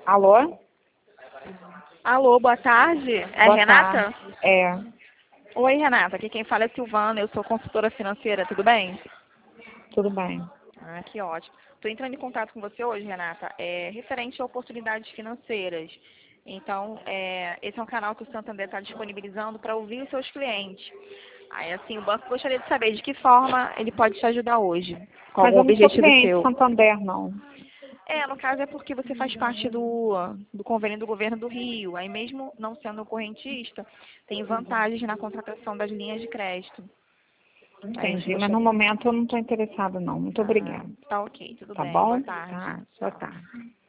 Alô? Alô, boa tarde. É a Boa Renata? tarde. É, Oi, Renata. Aqui quem fala é Silvana. Eu sou consultora financeira. Tudo bem? tudo bem. Ah, que ótimo. Estou entrando em contato com você hoje, Renata, referente a oportunidades financeiras. Então, esse é um canal que o Santander está disponibilizando para ouvir os seus clientes. Aí, assim, o banco gostaria de saber de que forma ele pode te ajudar hoje. Qual Mas o eu não sou objetivo cliente seu? Santander, não. No caso é porque você faz parte do convênio do governo do Rio. Aí mesmo não sendo correntista, tem vantagens na contratação das linhas de crédito. Aí você Entendi, mas no gostaria... momento eu não estou interessada, não. Muito Ah, obrigada. tá ok, tudo Tá bem. Boa bom? tarde. Tá, boa Tchau. tarde.